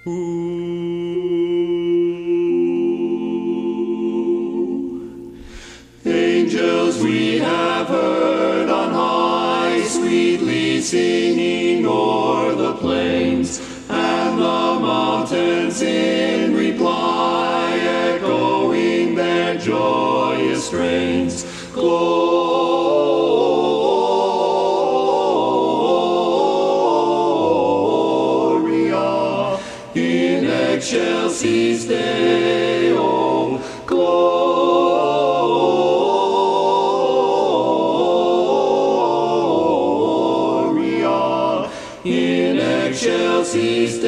Angels we have heard on high, sweetly singing o'er the plains, and the mountains in reply, echoing their joyous strains. Gloria in excelsis Deo, Gloria in excelsis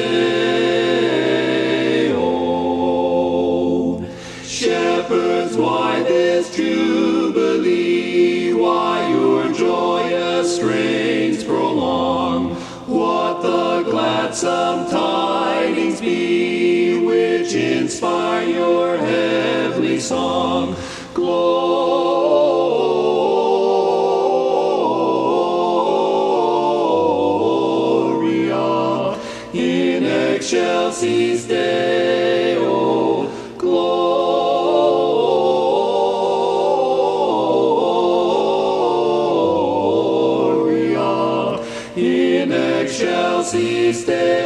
Deo. Shepherds, why this jubilee? Why your joyous strains prolong? What the gladsome tidings be which inspire your heavenly song? Gloria in excelsis Deo, Gloria in excelsis Deo.